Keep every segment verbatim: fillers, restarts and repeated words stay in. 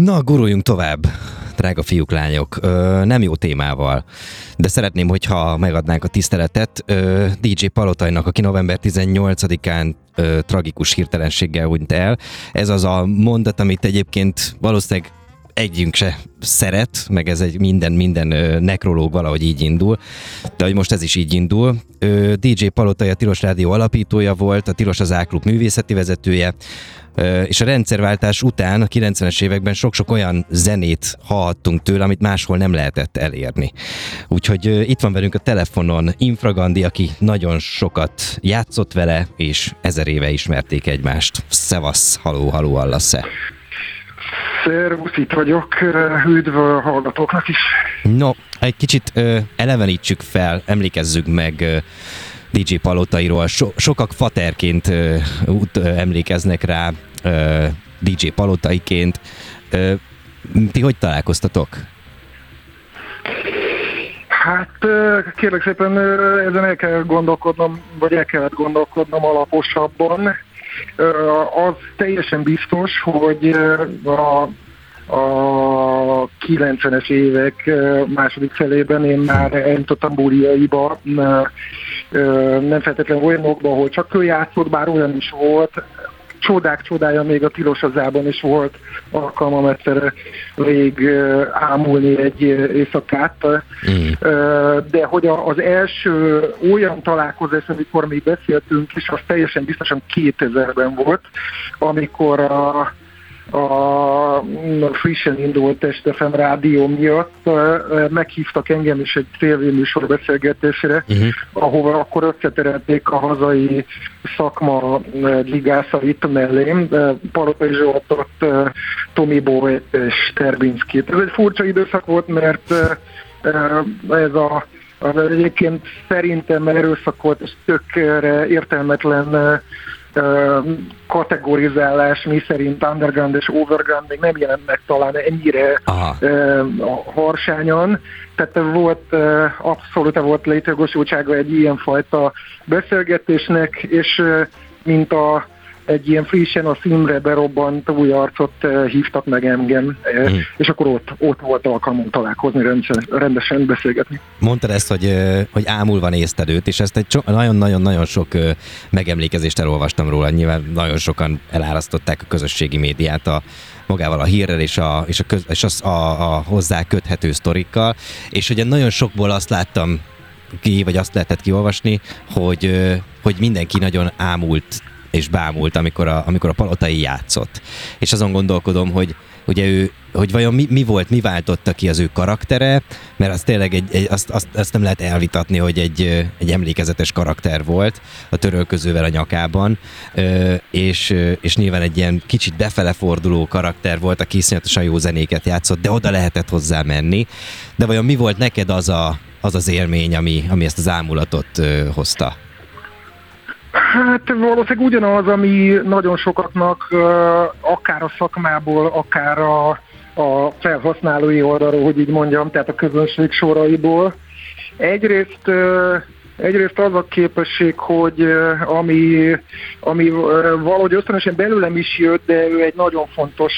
Na, guruljunk tovább, drága fiúk, lányok. Ö, nem jó témával, de szeretném, hogyha megadnánk a tiszteletet ö, dé dzsé Palotajnak, aki november tizennyolcadikán ö, tragikus hirtelenséggel hunyt el. Ez az a mondat, amit egyébként valószínűleg együnk se szeret, meg ez egy minden, minden ö, nekrológ valahogy így indul, de hogy most ez is így indul. Ö, dé dzsé Palotai a Tilos Rádió alapítója volt, a Tilos az A-klub művészeti vezetője, ö, és a rendszerváltás után a kilencvenes években sok-sok olyan zenét hallhattunk tőle, amit máshol nem lehetett elérni. Úgyhogy ö, itt van velünk a telefonon Infragandi, aki nagyon sokat játszott vele, és ezer éve ismerték egymást. Szevasz, haló, haló, hallasz-e? Szervusz, itt vagyok, üdv a hallgatóknak is. No, egy kicsit ö, elevenítsük fel, emlékezzük meg ö, dé dzsé Palotairól. So, sokak faterként ö, út, ö, emlékeznek rá, ö, dé dzsé Palotaiként. Ö, ti hogy találkoztatok? Hát kérlek szépen ezen el kell gondolkodnom, vagy el kellett gondolkodnom alaposabban. Az teljesen biztos, hogy a, a kilencvenes évek második felében én már eljutottam buliaiba, nem feltétlenül olyanokban, ahol csak ő játszott, bár olyan is volt. Csodák csodája, még a Tilos Azában is volt alkalmam egyszer rég ámulni egy éjszakát. Mm. De hogy az első olyan találkozás, amikor mi beszéltünk, és az teljesen biztosan kétezerben volt, amikor a a frissen indult Est ef em rádió miatt meghívtak engem is egy tévéműsor beszélgetésre, uh-huh. ahova akkor összeterelték a hazai szakma ligászait mellém, Palotai Zsoltot, Tomi Bóvét és Terbinszkit. Ez egy furcsa időszak volt, mert ez a az egyébként szerintem erőszakolt és tökre értelmetlen kategorizálás, mi szerint underground és overground még nem jelent meg talán ennyire uh, harsányan. Tehát volt, uh, abszolút volt létjogosultsága egy ilyenfajta beszélgetésnek, és uh, mint a egy ilyen frissen a színre berobbant új arcot uh, hívtak meg engem, uh, mm. és akkor ott, ott volt alkalmunk találkozni, rendesen, rendesen beszélgetni. Mondtad ezt, hogy, hogy ámulva nézted őt, és ezt egy nagyon-nagyon-nagyon sok megemlékezést elolvastam róla, nyilván nagyon sokan elárasztották a közösségi médiát a magával a hírrel és a, és a, köz, és a, a, a hozzá köthető sztorikkal, és ugye nagyon sokból azt láttam ki, vagy azt lehetett kiolvasni, hogy, hogy mindenki nagyon ámult és bámult, amikor a, amikor a Palotai játszott. És azon gondolkodom, hogy ugye ő, hogy vajon mi, mi volt, mi váltotta ki az ő karaktere, mert az tényleg egy, egy, azt, azt, azt nem lehet elvitatni, hogy egy, egy emlékezetes karakter volt a törölközővel a nyakában, és, és nyilván egy ilyen kicsit befele forduló karakter volt, aki iszonyatosan jó zenéket játszott, de oda lehetett hozzá menni. De vajon mi volt neked az a, az, az élmény, ami, ami ezt az ámulatot hozta? Hát valószínűleg ugyanaz, ami nagyon sokaknak akár a szakmából, akár a, a felhasználói oldalról, hogy így mondjam, tehát a közönség soraiból. Egyrészt, egyrészt az a képesség, hogy ami, ami valahogy ösztönösen belőlem is jött, de ő egy nagyon fontos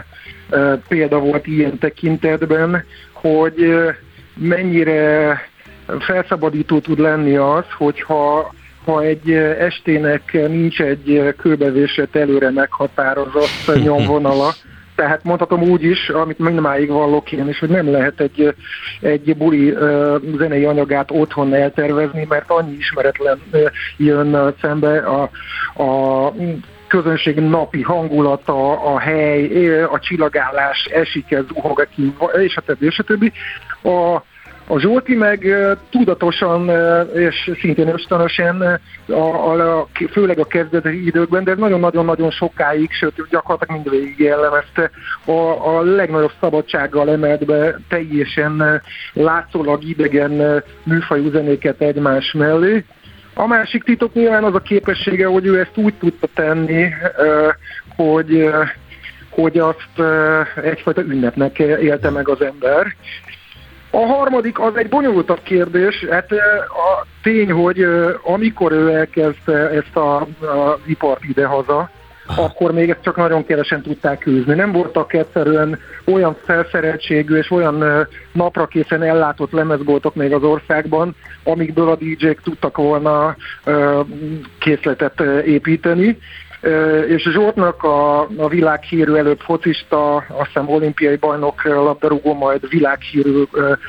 példa volt ilyen tekintetben, hogy mennyire felszabadító tud lenni az, hogyha ha egy estének nincs egy kőbevésett előre meghatározott nyomvonala, tehát mondhatom úgy is, amit mindmáig vallok én is, hogy nem lehet egy, egy buli uh, zenei anyagát otthon eltervezni, mert annyi ismeretlen uh, jön szembe a, a közönség napi hangulata, a hely, a csillagállás, esik ez, zuhog ki, és a többi, és a többi. A, A Zsolti meg uh, tudatosan uh, és szintén ösztönösen, uh, a, a, főleg a kezdeti időkben, de nagyon-nagyon-nagyon sokáig, sőt gyakorlatilag mindvégig jellemezte, a, a legnagyobb szabadsággal emelt be teljesen uh, látszólag idegen uh, műfajú zenéket egymás mellé. A másik titok nyilván az a képessége, hogy ő ezt úgy tudta tenni, uh, hogy, uh, hogy azt uh, egyfajta ünnepnek élte meg az ember. A harmadik az egy bonyolultabb kérdés. Hát a tény, hogy amikor ő elkezdte ezt a, a ipart idehaza, Aha. akkor még ezt csak nagyon kevesen tudták űzni. Nem voltak egyszerűen olyan felszereltségű és olyan naprakészen ellátott lemezboltok még az országban, amikből a dé jék tudtak volna készletet építeni. És Zsoltnak a, a világhírű előbb focista, azt hiszem olimpiai bajnok labdarúgó, majd világhírű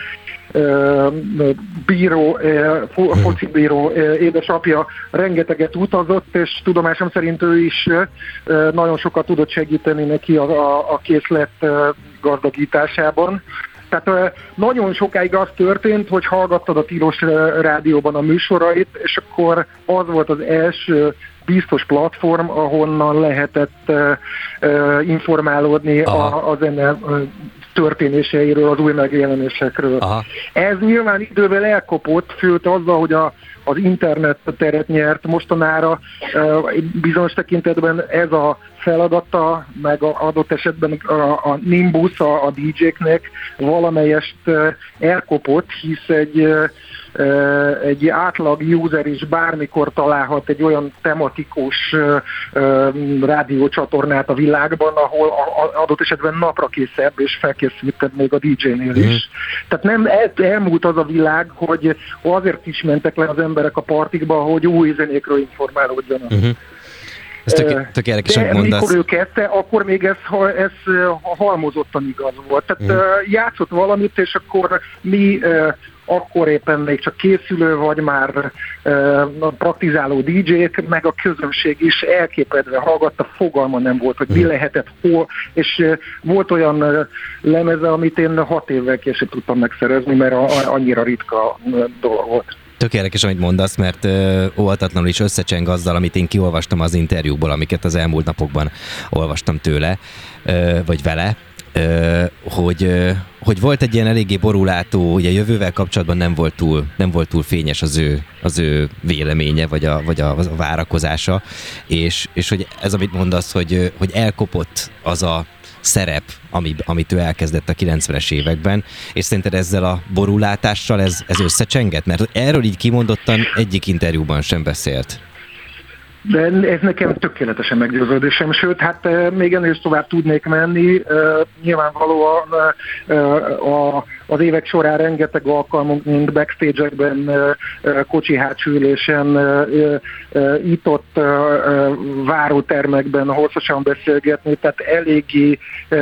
bíró, focibíró édesapja rengeteget utazott, és tudomásom szerint ő is nagyon sokat tudott segíteni neki a, a, a készlet gazdagításában. Tehát nagyon sokáig az történt, hogy hallgattad a Tilos rádióban a műsorait, és akkor az volt az első biztos platform, ahonnan lehetett uh, informálódni a, a zene uh, történéseiről, az új megjelenésekről. Aha. Ez nyilván idővel elkopott, főt azzal, hogy a, az internet teret nyert mostanára, uh, bizonyos tekintetben ez a feladata, meg a adott esetben a, a Nimbus, a, a dé jéknek valamelyest uh, elkopott, hisz egy uh, egy átlag user is bármikor találhat egy olyan tematikus rádiócsatornát a világban, ahol adott esetben napra készebb és felkészültebb még a dé jénél is. Mm. Tehát nem el, elmúlt az a világ, hogy azért is mentek le az emberek a partikba, hogy új zenékről informálódjanak. Mm-hmm. Ez tök, tök érdekes, de mondasz. Mikor ő kezdte, akkor még ez, ez halmozottan igaz volt. Tehát mm. játszott valamit, és akkor mi akkor éppen még csak készülő, vagy már uh, praktizáló dé jék, meg a közönség is elképedve hallgatta, fogalma nem volt, hogy mi lehetett, hol, és uh, volt olyan uh, lemeze, amit én hat évvel később tudtam megszerezni, mert a, a, annyira ritka uh, dolog volt. Tök érdekes, amit mondasz, mert ö, óvatatlanul is összecseng azzal, amit én kiolvastam az interjúkból, amiket az elmúlt napokban olvastam tőle, ö, vagy vele, ö, hogy, ö, hogy volt egy ilyen eléggé borulátó, ugye jövővel kapcsolatban nem volt túl, nem volt túl fényes az ő, az ő véleménye, vagy a, vagy a, a várakozása, és, és hogy ez, amit mondasz, hogy, hogy elkopott az a szerep, ami, amit ő elkezdett a kilencvenes években, és szerinted ezzel a borulátással ez, ez összecsengett? Mert erről így kimondottan egyik interjúban sem beszélt. De ez nekem tökéletesen meggyőződésem, sőt, hát még ennél is tovább tudnék menni. Nyilvánvalóan a, az évek során rengeteg alkalmunk, mint backstage-ekben, kocsi hátsó ülésen, itt-ott várótermekben hosszasan beszélgetni, tehát eléggé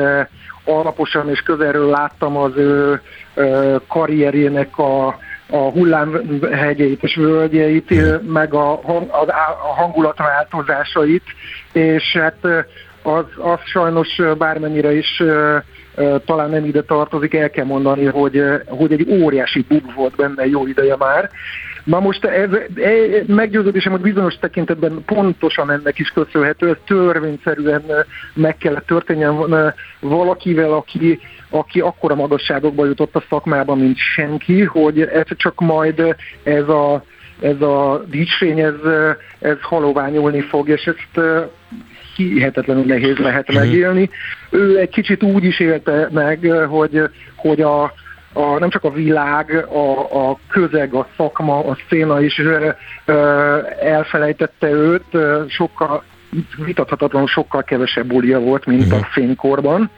alaposan és közelről láttam az ő karrierjének a a hullámhegyeit és völgyeit, meg a, a, a hangulatváltozásait, és hát az, az sajnos bármennyire is talán nem ide tartozik, el kell mondani, hogy, hogy egy óriási bug volt benne jó ideje már. Na most ez, ez meggyőződésem, hogy bizonyos tekintetben pontosan ennek is köszönhető, ez törvényszerűen meg kellett történjen valakivel, aki, aki akkora magasságokba jutott a szakmában, mint senki, hogy ez csak majd ez a, ez a dicsfény, ez, ez haloványulni fog, és ezt hihetetlenül nehéz lehet megélni. Ő egy kicsit úgy is élte meg, hogy, hogy a A, nem csak a világ, a, a közeg, a szakma, a széna is ö, ö, elfelejtette őt, ö, sokkal, vitathatatlanul sokkal kevesebb bulia volt, mint a fénykorban.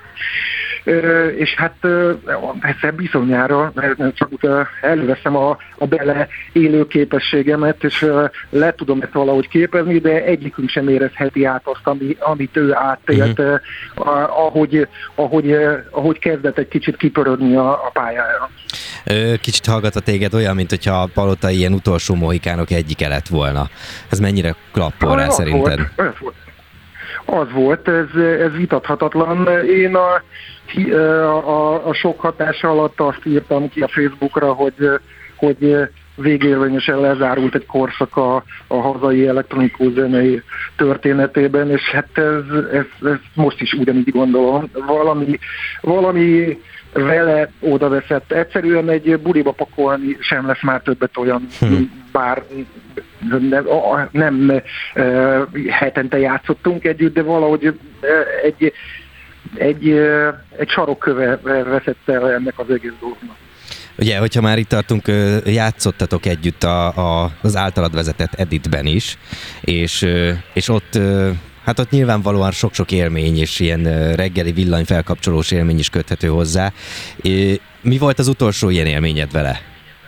Ö, és hát ö, persze bizonyára, csak ö, előveszem a, a bele élő képességemet, és ö, le tudom ezt valahogy képezni, de egyikünk sem érezheti át azt, ami, amit ő átélt, uh-huh. ö, ahogy, ahogy, ö, ahogy kezdett egy kicsit kipörödni a, a pályára. Kicsit hallgatva téged olyan, mint hogyha a Palota ilyen utolsó mohikánok egyike lett volna. Ez mennyire klappol rá szerinted? Volt, az volt. Az volt, ez, ez vitathatatlan. Én a, a, a sok hatása alatt azt írtam ki a Facebookra, hogy, hogy végérvényesen lezárult egy korszak a, a hazai elektronikus zenei történetében, és hát ez, ez, ez most is ugyanígy gondolom. Valami, valami vele oda veszett. Egyszerűen egy buliba pakolni sem lesz már többet olyan, hmm. bár nem, nem hetente játszottunk együtt, de valahogy egy, egy, egy sarokköve veszett el ennek az egész dolognak. Ugye, hogyha már itt tartunk, játszottatok együtt a, a, az általad vezetett Editben is, és, és ott Hát ott nyilvánvalóan sok-sok élmény és ilyen reggeli villany felkapcsolós élmény is köthető hozzá. Mi volt az utolsó ilyen élményed vele?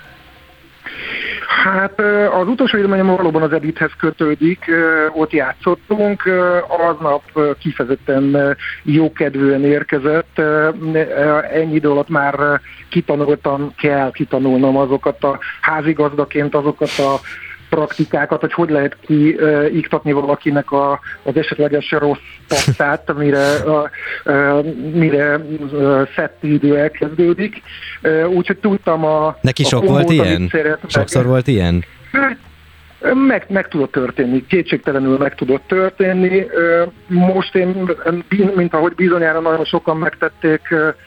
Hát az utolsó élményem valóban az Edithez kötődik, ott játszottunk, aznap kifejezetten jókedvűen érkezett, ennyi idő alatt már kitanultam, kell kitanulnom azokat a házigazdaként, azokat a praktikákat, hogy hogy lehet kiiktatni valakinek a, az esetleges rossz passzát, mire, a, a, mire szett idő elkezdődik. Úgyhogy tudtam a... Neki sok a volt ilyen? Sokszor volt ilyen? Meg, meg tudott történni, kétségtelenül meg tudott történni. Most én, mint ahogy bizonyára nagyon sokan megtették,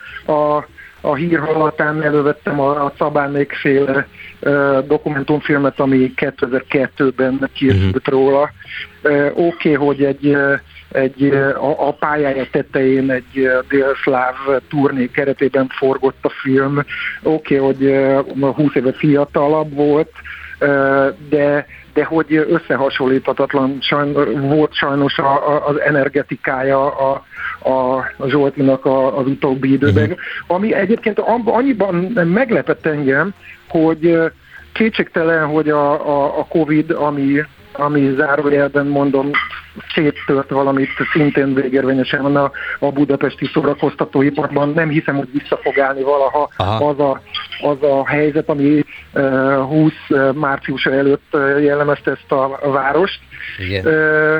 a A hír hallatán elővettem a, a Szabánék-féle uh, dokumentumfilmet, ami kétezer-kettőben készült uh-huh. róla. Uh, Oké, okay, hogy egy, egy, a, a pályája tetején egy délszláv turné keretében forgott a film. Oké, okay, hogy uh, húsz éve fiatalabb volt, uh, de de hogy összehasonlíthatatlan sajnos, volt sajnos a, a, az energetikája a, a, a Zsoltinak a, az utóbbi időben. Uh-huh. Ami egyébként annyiban meglepett engem, hogy kétségtelen, hogy a, a, a Covid, ami, ami zárójelben mondom, széttört valamit szintén végérvényesen a, a budapesti szórakoztatóiparban. Nem hiszem, hogy vissza fog állni valaha az a, az a helyzet, ami uh, húsz március előtt uh, jellemezte ezt a, a várost. Igen. Uh,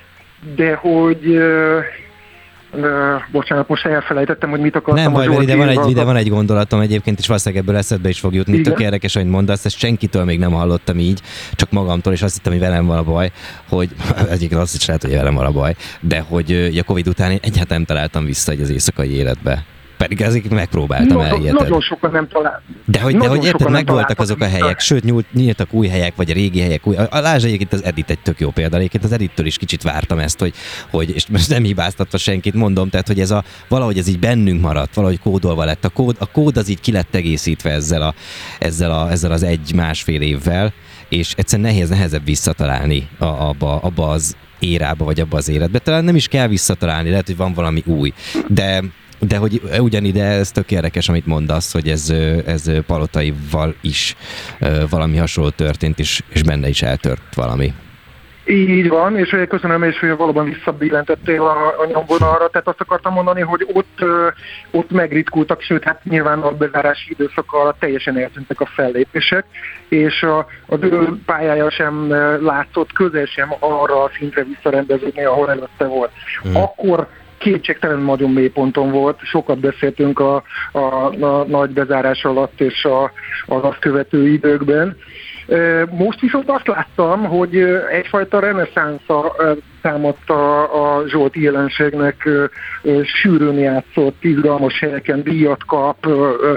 de hogy... Uh, Uh, bocsánat, most elfelejtettem, hogy mit akartam. Nem baj, Zsolti, ide van, egy, ide van egy gondolatom egyébként, és valószínűleg ebből eszedbe is fog jutni. Tök érdekes, hogy mondasz, ezt senkitől még nem hallottam így, csak magamtól, és azt hittem, hogy velem van a baj, hogy egyébként azt is lehet, hogy velem van a baj, de hogy a Covid után én egyáltalán nem találtam vissza egy az éjszakai életbe. Pedig ezeket megpróbáltam nagyon, elhiheted. Nagyon sokan nem találtam. De hogy, de hogy érted, megvoltak azok a helyek, sőt nyúlt, nyíltak új helyek, vagy a régi helyek. Új, a lásd egyébként az Edit egy tök jó példa. Egyébként az Edittől is kicsit vártam ezt, hogy, hogy és most nem hibáztatva senkit, mondom, tehát hogy ez a, valahogy ez így bennünk maradt, valahogy kódolva lett. A kód, a kód az így ki lett egészítve ezzel, a, ezzel, a, ezzel az egy-másfél évvel, és egyszerűen nehéz, nehezebb visszatalálni a, abba, abba az érába, vagy abba az életbe. Talán nem is kell visszatalálni, lehet, hogy van valami új, de De hogy ugyanide ez tök érdekes, amit mondasz, hogy ez, ez Palotaival is valami hasonló történt, és, és benne is eltört valami. Így van, és köszönöm, és hogy valóban visszabillentettél a, a nyomvonalra, tehát azt akartam mondani, hogy ott, ott megritkultak, sőt, hát nyilván a bezárási időszak alatt teljesen eltűntek a fellépések, és a, az ő pályája sem látszott közel sem arra a szintre visszarendeződni, ahol előtte volt. Hmm. Akkor kétségtelen nagyon mély ponton volt, sokat beszéltünk a, a, a nagy bezárás alatt és a, az azt követő időkben. Most viszont azt láttam, hogy egyfajta reneszánsza támadt a, a Zsolti jelenségnek, sűrűn játszott, izgalmas helyeken díjat kap.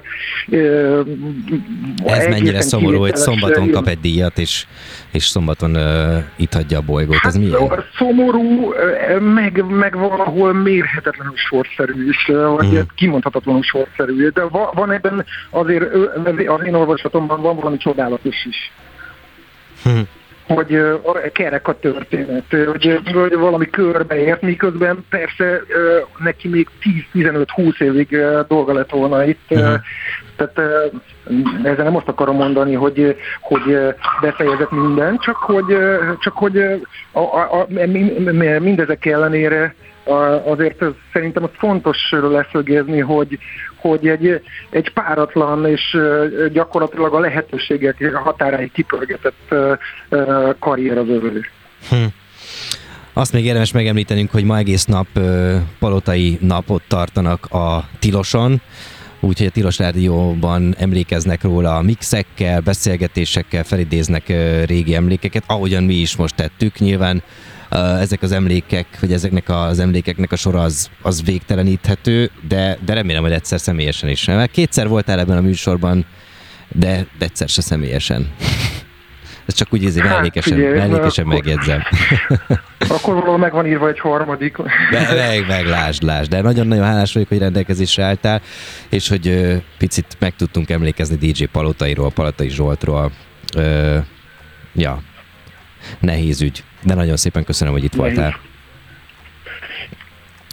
Ez mennyire szomorú, hogy szombaton kap egy díjat, és, és szombaton uh, itt hagyja a bolygót. Ez hát, milyen? Szomorú, meg, meg valahol mérhetetlenül sorszerű is, vagy hmm. kimondhatatlanul sorszerű, de van ebben azért, az én olvasatomban van valami csodálatos is. Hmm. Hogy uh, kerek a történet, hogy, hogy valami körbeért, miközben persze uh, neki még tíz-tizenöt-húsz évig uh, dolga lett volna itt. Uh, uh, tehát uh, ezzel nem azt akarom mondani, hogy, hogy uh, befejezett minden, csak hogy, uh, csak hogy uh, a, a, a, mindezek ellenére uh, azért szerintem az fontos leszögezni, hogy hogy egy, egy páratlan és gyakorlatilag a lehetőségek határáig kipörgetett karrier az övé. Hm. Azt még érdemes megemlítenünk, hogy ma egész nap palotai napot tartanak a Tiloson, úgyhogy a Tilos Rádióban emlékeznek róla a mixekkel, beszélgetésekkel, felidéznek régi emlékeket, ahogyan mi is most tettük. Nyilván ezek az emlékek, vagy ezeknek az emlékeknek a sora az, az végteleníthető, de, de remélem, hogy egyszer személyesen is. Mert kétszer voltál ebben a műsorban, de, de egyszer se személyesen. Ez csak úgy ízni, mellékesen, hát, mellékesen megjegyzem. Akkor valahol meg van írva egy harmadik. De, meg, meg, lásd, lásd. De nagyon-nagyon hálás vagyok, hogy rendelkezésre álltál, és hogy ö, picit meg tudtunk emlékezni dé dzsé Palotairól, Palotai Zsoltról. Ö, ja, nehéz ügy. De nagyon szépen köszönöm, hogy itt voltál.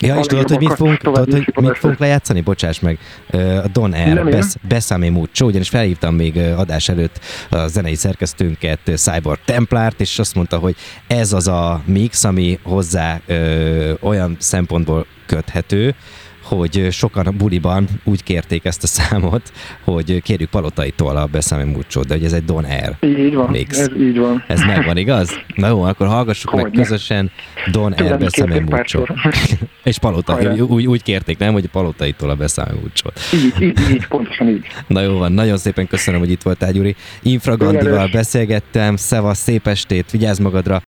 Ja, és tudod, hogy mit fogunk, tudod, hogy mit fogunk lejátszani? Bocsáss meg. A Don Air, Bes, Besame Mucho, ugyanis felhívtam még adás előtt a zenei szerkesztőnket, Cyborg Templárt, és azt mondta, hogy ez az a mix, ami hozzá ö, olyan szempontból köthető, hogy sokan a buliban úgy kérték ezt a számot, hogy kérjük Palotaitól a Besame Mucho-t, de hogy ez egy Don Air így van, mix. Ez így van. Ez megvan, igaz? Na jó, akkor hallgassuk hogy meg ne? közösen Don Air Besame Mucho. És Palota, úgy, úgy kérték, nem, hogy Palotaitól a Besame Mucho-t. Így, így, így, pontosan így. Na jó van, nagyon szépen köszönöm, hogy itt voltál, Gyuri. Infragandival beszélgettem, szevasz, szép estét, vigyázz magadra,